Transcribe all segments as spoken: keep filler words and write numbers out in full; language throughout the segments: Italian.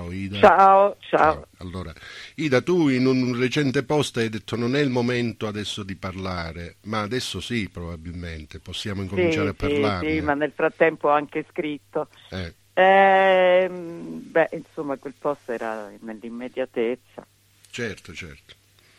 Ciao Ida. Ciao, ciao. Ciao. Allora, Ida, tu in un recente post hai detto non è il momento adesso di parlare, ma adesso sì, probabilmente, possiamo incominciare Sì, a sì, sì, parlarne. ma nel frattempo ho anche scritto. Eh, Ehm, beh, insomma, quel post era nell'immediatezza. certo, certo.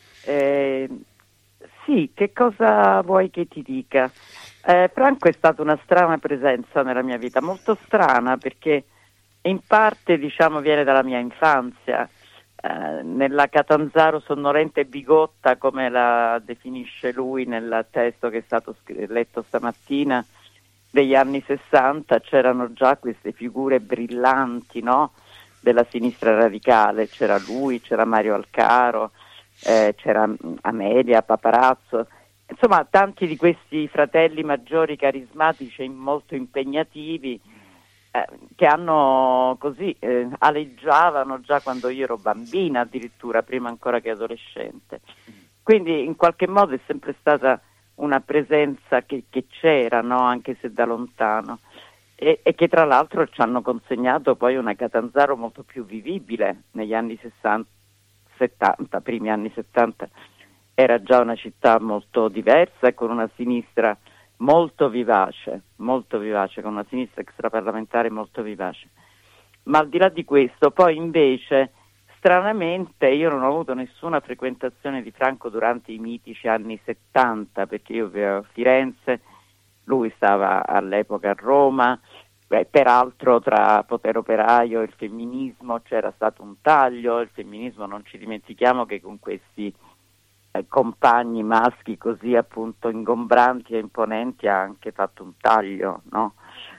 Ehm, sì, che cosa vuoi che ti dica? Eh, Franco è stata una strana presenza nella mia vita, molto strana perché in parte, diciamo, viene dalla mia infanzia. Eh, nella Catanzaro sonnorente e bigotta, come la definisce lui nel testo che è stato scr- letto stamattina, degli anni sessanta, c'erano già queste figure brillanti, no? Della sinistra radicale, c'era lui, c'era Mario Alcaro, eh, c'era mm, Amelia Paparazzo, insomma tanti di questi fratelli maggiori carismatici e molto impegnativi, eh, che hanno così eh, aleggiavano già quando io ero bambina, addirittura prima ancora che adolescente. Quindi in qualche modo è sempre stata una presenza che, che c'era, no? Anche se da lontano, e, e che tra l'altro ci hanno consegnato poi una Catanzaro molto più vivibile negli anni sessanta, settanta, primi anni settanta. Era già una città molto diversa e con una sinistra molto vivace, molto vivace, con una sinistra extraparlamentare molto vivace. Ma al di là di questo, poi invece, stranamente, io non ho avuto nessuna frequentazione di Franco durante i mitici anni settanta, perché io vivevo a Firenze, lui stava all'epoca a Roma. Beh, peraltro tra potere operaio e il femminismo c'era stato un taglio, il femminismo non ci dimentichiamo che con questi eh, compagni maschi così appunto ingombranti e imponenti ha anche fatto un taglio, no?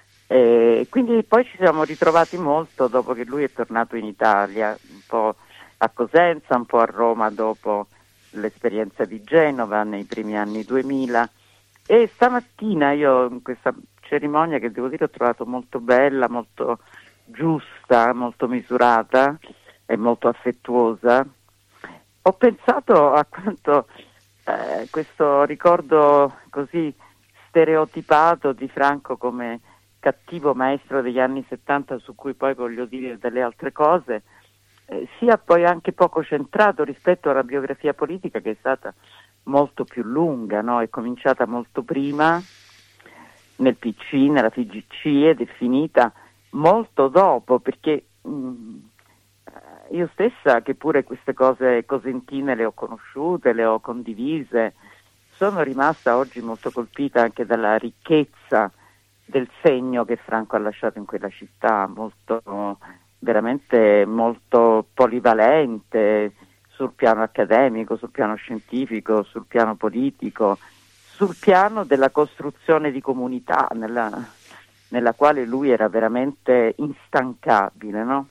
E quindi poi ci siamo ritrovati molto dopo che lui è tornato in Italia, un po' a Cosenza, un po' a Roma dopo l'esperienza di Genova nei primi anni duemila. E stamattina io in questa cerimonia, che devo dire ho trovato molto bella, molto giusta, molto misurata e molto affettuosa, ho pensato a quanto eh, questo ricordo così stereotipato di Franco come cattivo maestro degli anni settanta, su cui poi voglio dire delle altre cose, eh, sia poi anche poco centrato rispetto alla biografia politica, che è stata molto più lunga, no? È cominciata molto prima nel P C, nella F G C, ed è finita molto dopo, perché mh, io stessa, che pure queste cose cosentine le ho conosciute, le ho condivise, sono rimasta oggi molto colpita anche dalla ricchezza del segno che Franco ha lasciato in quella città, molto, veramente molto polivalente sul piano accademico, sul piano scientifico, sul piano politico, sul piano della costruzione di comunità, nella, nella quale lui era veramente instancabile, no?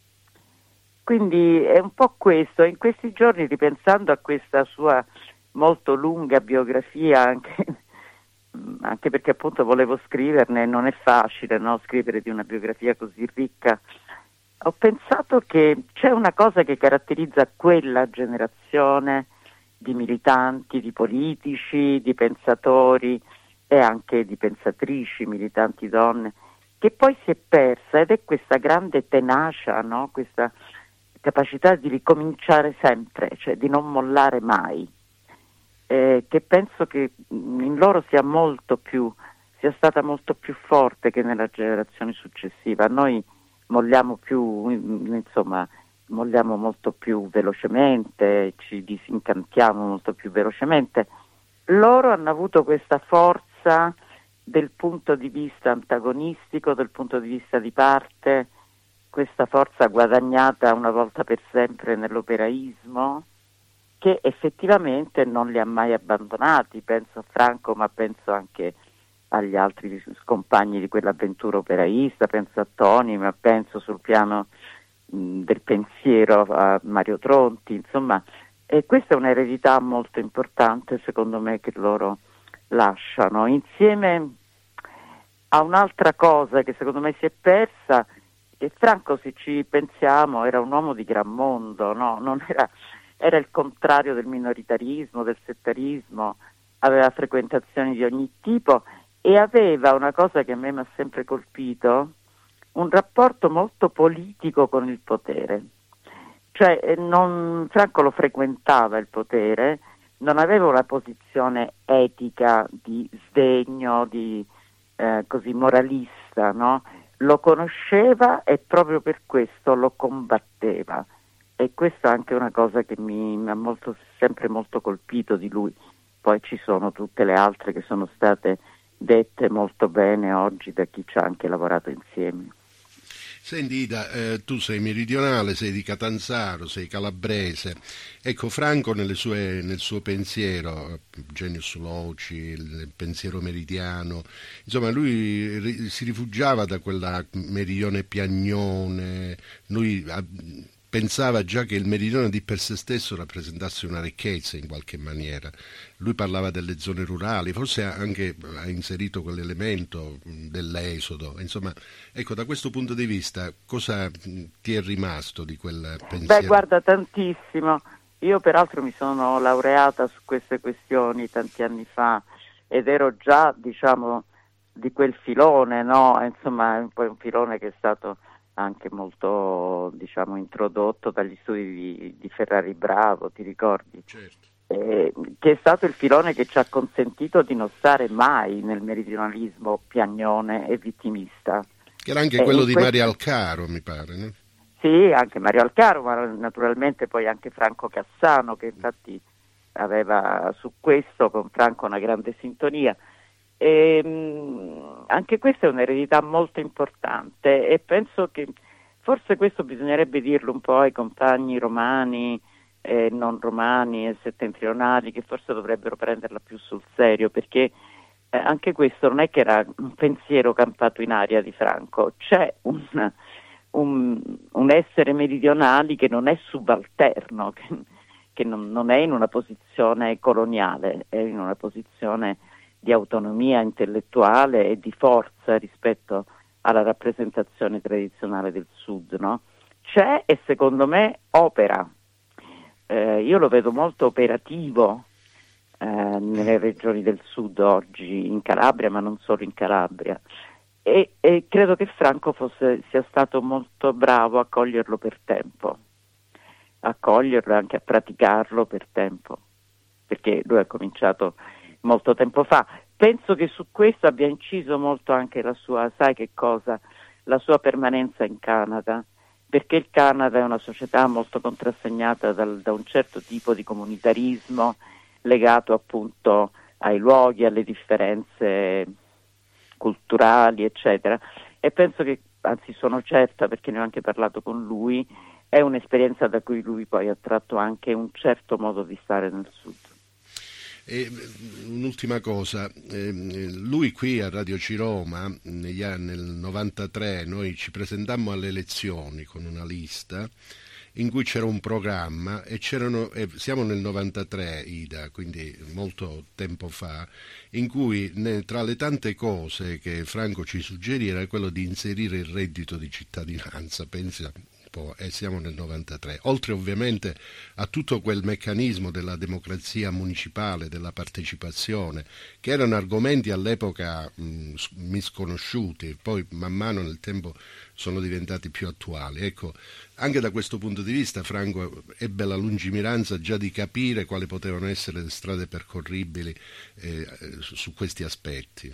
Quindi è un po' questo, in questi giorni, ripensando a questa sua molto lunga biografia, anche, anche perché appunto volevo scriverne, non è facile, no? Scrivere di una biografia così ricca, ho pensato che c'è una cosa che caratterizza quella generazione di militanti, di politici, di pensatori e anche di pensatrici, militanti donne, che poi si è persa, ed è questa grande tenacia, no? Questa capacità di ricominciare sempre, cioè di non mollare mai, eh, che penso che in loro sia molto più, sia stata molto più forte che nella generazione successiva. Noi molliamo più, insomma, molliamo molto più velocemente, ci disincantiamo molto più velocemente. Loro hanno avuto questa forza del punto di vista antagonistico, del punto di vista di parte, questa forza guadagnata una volta per sempre nell'operaismo, che effettivamente non li ha mai abbandonati. Penso a Franco, ma penso anche agli altri compagni di quell'avventura operaista, penso a Toni, ma penso sul piano mh, del pensiero a Mario Tronti, insomma, e questa è un'eredità molto importante secondo me che loro lasciano, insieme a un'altra cosa che secondo me si è persa. E Franco, se ci pensiamo, era un uomo di gran mondo, no? Non era, era il contrario del minoritarismo, del settarismo, aveva frequentazioni di ogni tipo e aveva una cosa che a me mi ha sempre colpito, un rapporto molto politico con il potere. Cioè non, Franco lo frequentava il potere, non aveva una posizione etica di sdegno, di eh, così moralista, no? Lo conosceva e proprio per questo lo combatteva. E questa è anche una cosa che mi, mi ha molto, sempre molto colpito di lui. Poi ci sono tutte le altre che sono state dette molto bene oggi da chi ci ha anche lavorato insieme. Senti Ida, eh, tu sei meridionale, sei di Catanzaro, sei calabrese. Ecco, Franco nelle sue, nel suo pensiero, Genius Loci, il pensiero meridiano, insomma lui ri, si rifugiava da quella meridione piagnone, lui ha, pensava già che il meridione di per sé stesso rappresentasse una ricchezza in qualche maniera. Lui parlava delle zone rurali, forse anche ha inserito quell'elemento dell'esodo. Insomma, ecco, da questo punto di vista cosa ti è rimasto di quel pensiero? Beh, guarda, tantissimo. Io peraltro mi sono laureata su queste questioni tanti anni fa ed ero già, diciamo, di quel filone, no? Insomma, è un po' un filone che è stato anche molto, diciamo, introdotto dagli studi di, di Ferrari Bravo, ti ricordi? Certo. Eh, che è stato il filone che ci ha consentito di non stare mai nel meridionalismo piagnone e vittimista. Che era anche eh, quello di questo... Mario Alcaro, mi pare, no? Sì, anche Mario Alcaro, ma naturalmente poi anche Franco Cassano, che infatti aveva su questo con Franco una grande sintonia. E, mh, anche questa è un'eredità molto importante e penso che forse questo bisognerebbe dirlo un po' ai compagni romani, eh, non romani e settentrionali, che forse dovrebbero prenderla più sul serio, perché eh, anche questo non è che era un pensiero campato in aria di Franco, c'è un, un, un essere meridionali che non è subalterno, che, che non, non è in una posizione coloniale, è in una posizione di autonomia intellettuale e di forza rispetto alla rappresentazione tradizionale del Sud, no? C'è e secondo me opera. Eh, io lo vedo molto operativo eh, nelle regioni del Sud oggi, in Calabria, ma non solo in Calabria. E, e credo che Franco fosse, sia stato molto bravo a coglierlo per tempo, a coglierlo e anche a praticarlo per tempo, perché lui ha cominciato molto tempo fa. Penso che su questo abbia inciso molto anche la sua, sai che cosa, la sua permanenza in Canada, perché il Canada è una società molto contrassegnata dal, da un certo tipo di comunitarismo legato appunto ai luoghi, alle differenze culturali, eccetera. E penso che, anzi sono certa, perché ne ho anche parlato con lui, è un'esperienza da cui lui poi ha tratto anche un certo modo di stare nel Sud. E un'ultima cosa, eh, lui qui a Radio Ciroma negli anni, nel novantatré noi ci presentammo alle elezioni con una lista in cui c'era un programma e c'erano, eh, siamo nel novantatré Ida, quindi molto tempo fa, in cui ne, tra le tante cose che Franco ci suggerì era quello di inserire il reddito di cittadinanza, pensa e siamo nel novantatré, oltre ovviamente a tutto quel meccanismo della democrazia municipale, della partecipazione, che erano argomenti all'epoca mh, misconosciuti, poi man mano nel tempo sono diventati più attuali. Ecco, anche da questo punto di vista Franco ebbe la lungimiranza già di capire quali potevano essere le strade percorribili eh, su questi aspetti.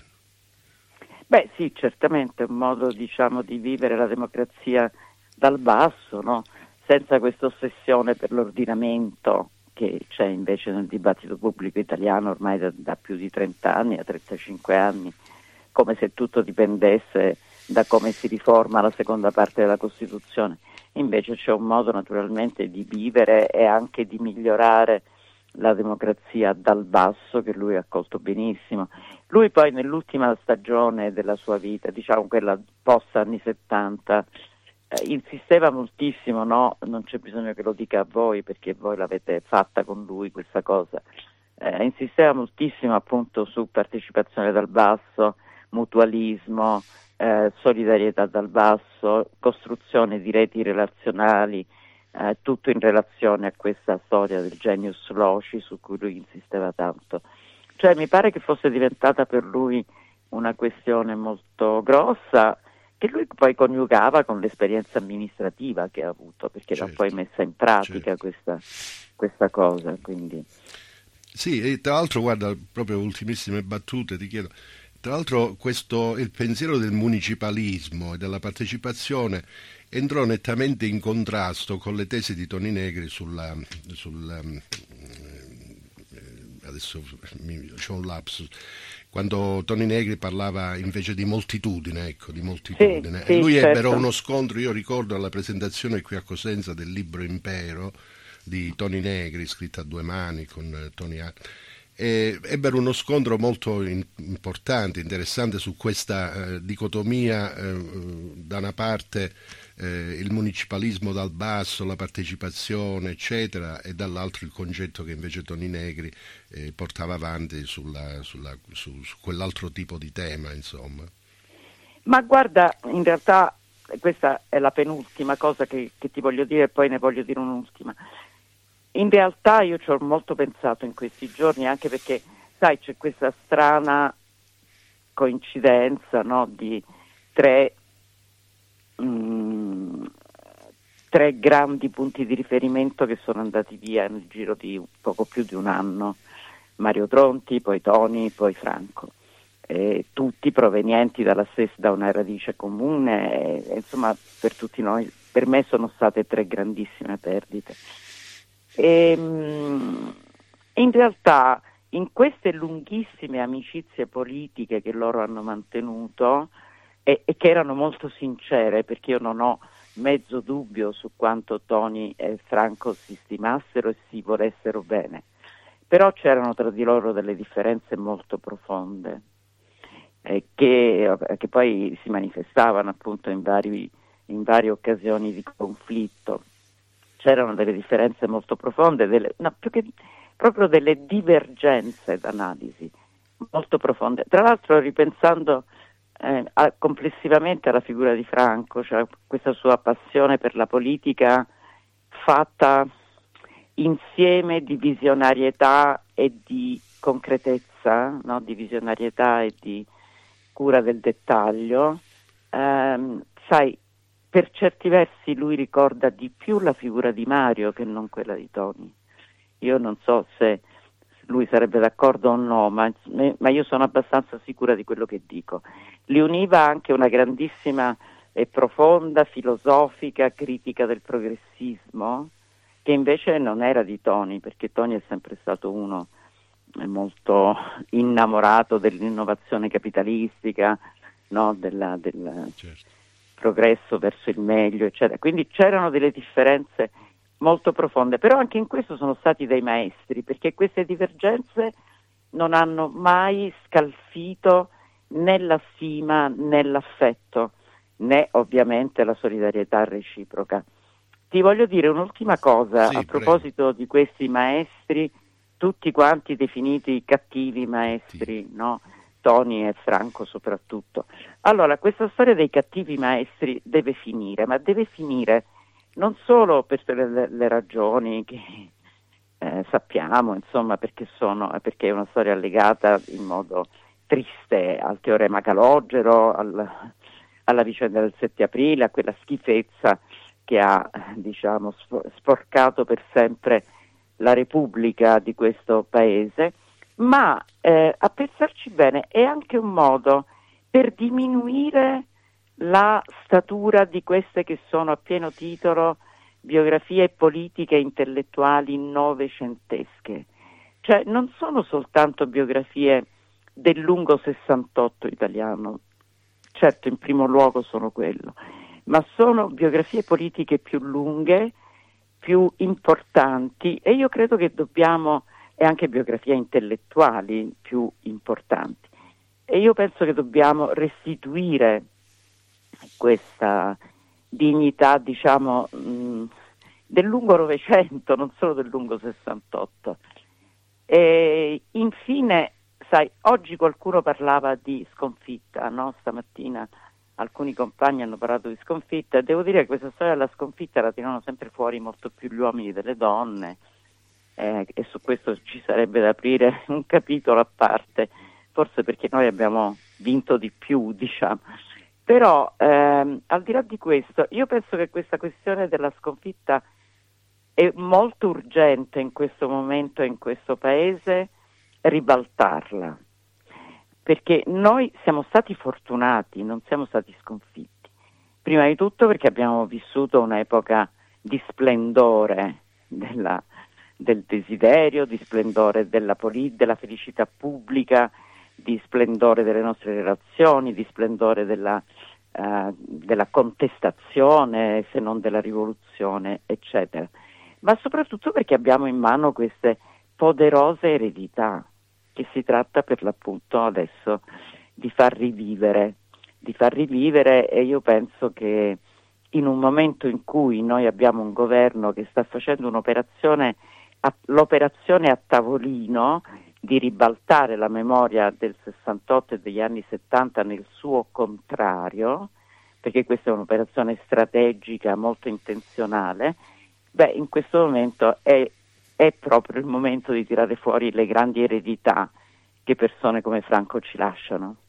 Beh sì, certamente è un modo, diciamo, di vivere la democrazia dal basso, no? Senza questa ossessione per l'ordinamento che c'è invece nel dibattito pubblico italiano ormai da, da più di trenta anni, da trentacinque anni, come se tutto dipendesse da come si riforma la seconda parte della Costituzione. Invece c'è un modo naturalmente di vivere e anche di migliorare la democrazia dal basso che lui ha colto benissimo. Lui poi nell'ultima stagione della sua vita, diciamo quella post anni settanta, Eh, insisteva moltissimo, no? Non c'è bisogno che lo dica a voi perché voi l'avete fatta con lui questa cosa, eh, insisteva moltissimo appunto su partecipazione dal basso, mutualismo, eh, solidarietà dal basso, costruzione di reti relazionali, eh, tutto in relazione a questa storia del genius loci su cui lui insisteva tanto. Cioè mi pare che fosse diventata per lui una questione molto grossa, che lui poi coniugava con l'esperienza amministrativa che ha avuto, perché certo, l'ha poi messa in pratica, certo, questa, questa cosa. Quindi. Sì, e tra l'altro, guarda, proprio ultimissime battute, ti chiedo, tra l'altro questo, il pensiero del municipalismo e della partecipazione entrò nettamente in contrasto con le tesi di Toni Negri sulla, sulla eh, adesso mi, c'è un lapsus, quando Toni Negri parlava invece di moltitudine, ecco, di moltitudine. Sì, E lui sì, ebbero certo. uno scontro, io ricordo alla presentazione qui a Cosenza del libro Impero di Toni Negri, scritto a due mani con eh, Tony Hart. E ebbero uno scontro molto in, importante, interessante su questa eh, dicotomia, eh, da una parte eh, il municipalismo dal basso, la partecipazione, eccetera, e dall'altro il concetto che invece Toni Negri eh, portava avanti sulla, sulla, su, su quell'altro tipo di tema, insomma. Ma guarda, in realtà questa è la penultima cosa che, che ti voglio dire, e poi ne voglio dire un'ultima. In realtà io ci ho molto pensato in questi giorni, anche perché, sai, c'è questa strana coincidenza, no, di tre, mh, tre grandi punti di riferimento che sono andati via nel giro di poco più di un anno. Mario Tronti, poi Toni, poi Franco. Eh, tutti provenienti dalla stessa, da una radice comune, e, insomma, per tutti noi, per me sono state tre grandissime perdite. E, mh, in realtà in queste lunghissime amicizie politiche che loro hanno mantenuto e, e che erano molto sincere, perché io non ho mezzo dubbio su quanto Toni e Franco si stimassero e si volessero bene, però c'erano tra di loro delle differenze molto profonde eh, che, che poi si manifestavano appunto in, vari, in varie occasioni di conflitto. C'erano delle differenze molto profonde, delle, no, più che proprio delle divergenze d'analisi molto profonde. Tra l'altro, ripensando eh, a, complessivamente alla figura di Franco, cioè questa sua passione per la politica fatta insieme di visionarietà e di concretezza, no? Di visionarietà e di cura del dettaglio, ehm, sai, per certi versi lui ricorda di più la figura di Mario che non quella di Toni. Io non so se lui sarebbe d'accordo o no, ma, ma io sono abbastanza sicura di quello che dico. Li univa anche una grandissima e profonda filosofica critica del progressismo, che invece non era di Toni, perché Toni è sempre stato uno molto innamorato dell'innovazione capitalistica, no? Della, del certo. progresso verso il meglio, eccetera. Quindi c'erano delle differenze molto profonde, però anche in questo sono stati dei maestri, perché queste divergenze non hanno mai scalfito né la stima né l'affetto, né ovviamente la solidarietà reciproca. Ti voglio dire un'ultima cosa sì, a proposito prego. Di questi maestri, tutti quanti definiti cattivi maestri, sì. no? Toni e Franco soprattutto. Allora, questa storia dei cattivi maestri deve finire, ma deve finire non solo per le, le ragioni che eh, sappiamo, insomma, perché sono, perché è una storia legata in modo triste al teorema Calogero, al, alla vicenda del sette aprile, a quella schifezza che ha, diciamo, sporcato per sempre la Repubblica di questo paese, ma eh, a pensarci bene è anche un modo per diminuire la statura di queste che sono a pieno titolo biografie politiche e intellettuali novecentesche. Cioè non sono soltanto biografie del lungo sessantotto italiano, certo in primo luogo sono quello, ma sono biografie politiche più lunghe, più importanti, e io credo che dobbiamo, e anche biografie intellettuali più importanti, e io penso che dobbiamo restituire questa dignità, diciamo, mh, del lungo Novecento, non solo del lungo sessantotto. E infine, sai, oggi qualcuno parlava di sconfitta, no? Stamattina alcuni compagni hanno parlato di sconfitta, e devo dire che questa storia della sconfitta la tirano sempre fuori molto più gli uomini delle donne, eh, e su questo ci sarebbe da aprire un capitolo a parte, forse perché noi abbiamo vinto di più, diciamo. Però ehm, al di là di questo, io penso che questa questione della sconfitta è molto urgente in questo momento e in questo paese ribaltarla, perché noi siamo stati fortunati, non siamo stati sconfitti. Prima di tutto perché abbiamo vissuto un'epoca di splendore della, del desiderio, di splendore della, poli- della felicità pubblica, di splendore delle nostre relazioni, di splendore della, uh, della contestazione, se non della rivoluzione, eccetera. Ma soprattutto perché abbiamo in mano queste poderose eredità che si tratta per l'appunto adesso di far rivivere, di far rivivere e io penso che in un momento in cui noi abbiamo un governo che sta facendo un'operazione, l'operazione a tavolino di ribaltare la memoria del sessantotto e degli anni settanta nel suo contrario, perché questa è un'operazione strategica molto intenzionale, beh, in questo momento è, è proprio il momento di tirare fuori le grandi eredità che persone come Franco ci lasciano.